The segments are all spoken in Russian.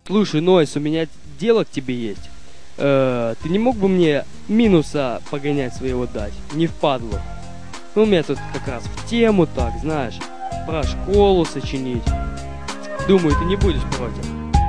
Слушай, Нойс, у меня дело к тебе есть. Ты не мог бы мне минуса погонять своего дать? Не впадло. Ну, у меня тут как раз в тему так, знаешь, про школу сочинить. Думаю, ты не будешь против.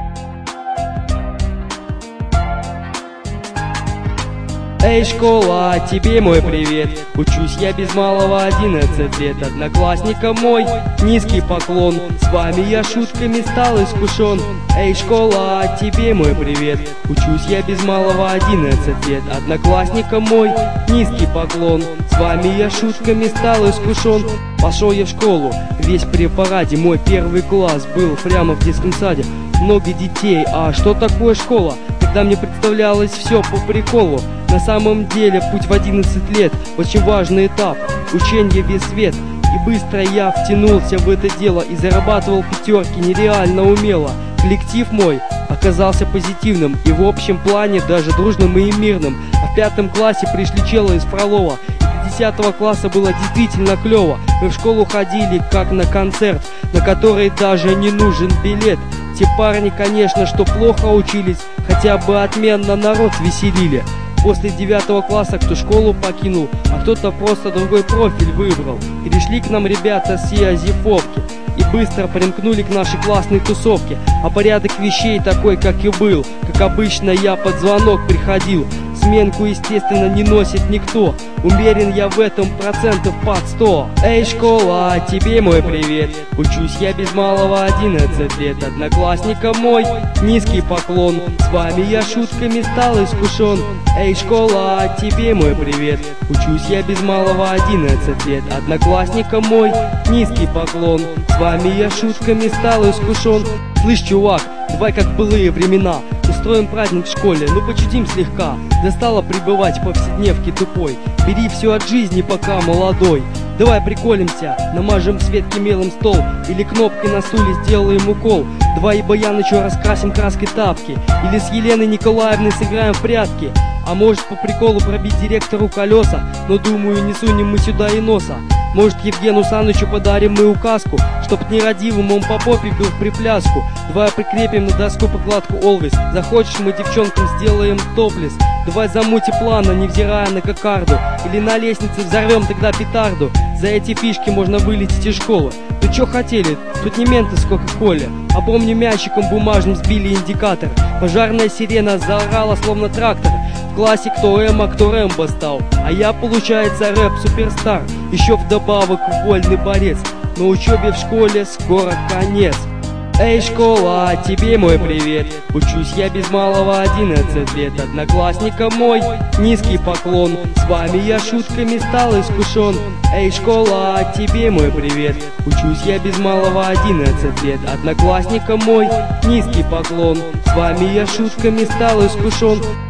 Эй, школа, тебе мой привет. Учусь я без малого 11 лет. Одноклассникам мой низкий поклон. С вами я шутками стал искушен. Эй, школа, тебе мой привет. Учусь я без малого 11 лет. Одноклассникам мой низкий поклон. С вами я шутками стал искушен. Пошел я в школу, весь при параде. Мой первый класс был прямо в детском саде. Много детей, а что такое школа? Тогда мне представлялось все по приколу. На самом деле путь в 11 лет очень важный этап. Ученье весь свет. И быстро я втянулся в это дело и зарабатывал пятерки нереально умело. Коллектив мой оказался позитивным и в общем плане даже дружным и мирным. А в 5 классе пришли челы из Фролова. И до 10 класса было действительно клево. Мы в школу ходили как на концерт, на который даже не нужен билет. Те парни, конечно, что плохо учились, хотя бы отменно народ веселили. После 9 класса кто школу покинул, а кто-то просто другой профиль выбрал. Перешли к нам ребята с Азифовки и быстро примкнули к нашей классной тусовке. А порядок вещей такой, как и был. Как обычно, я под звонок приходил. Сменку, естественно, не носит никто. Уверен я в этом процентов под 100. Эй, школа, тебе мой привет. Учусь я без малого 11 лет. Одноклассникам мой низкий поклон. С вами я шутками стал искушен. Эй, школа, тебе мой привет. Учусь я без малого 11 лет. Одноклассникам мой низкий поклон. С вами я шутками стал искушен. Слышь, чувак, давай как в былые времена устроим праздник в школе, ну почудим слегка. Достало пребывать в повседневке тупой. Бери все от жизни, пока молодой. Давай приколимся, намажем Светке мелом стол. Или кнопкой на стуле сделаем укол. Давай и Баянычу раскрасим краской тапки. Или с Еленой Николаевной сыграем в прятки. А может по приколу пробить директору колеса. Но думаю, не сунем мы сюда и носа. Может Евгену Санычу подарим мы указку, чтоб нерадивым он по попе бил в припляску. Давай прикрепим на доску покладку Always. Захочешь, мы девчонкам сделаем топлес. Давай замути плана, невзирая на кокарду. Или на лестнице взорвем тогда петарду. За эти фишки можно вылететь из школы. Ты чё хотели? Тут не менты с кока-коле. А помню, мячиком бумажным сбили индикатор. Пожарная сирена заорала словно трактор. В классе кто Эма, кто Рэмбо стал. А я, получается, рэп-суперстар. Еще вдобавок вольный борец. На учебе в школе скоро конец. Эй, школа, тебе мой привет. Учусь я без малого 11 лет. Одноклассникам мой низкий поклон. С вами я шутками стал искушен. Эй, школа, тебе мой привет. Учусь я без малого 11 лет. Одноклассникам мой низкий поклон. С вами я шутками стал искушен.